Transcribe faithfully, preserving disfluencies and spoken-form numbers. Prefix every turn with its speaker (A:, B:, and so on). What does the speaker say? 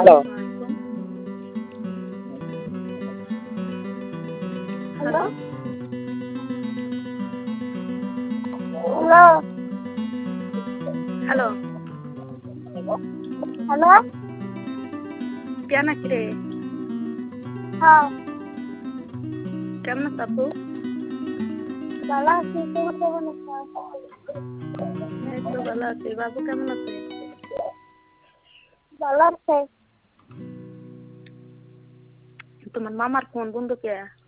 A: Hello
B: hello
A: hello
B: hello
A: hello
B: কেন কি রে
A: হ্যাঁ
B: কেমন আছো আপু?
A: ভালো আছি তুমি কেমন আছো?
B: এই তো ভালো আছি। বাবু কেমন আছে?
A: ভালো আছে।
B: তোমার মামার ফোন বন্ধ কে?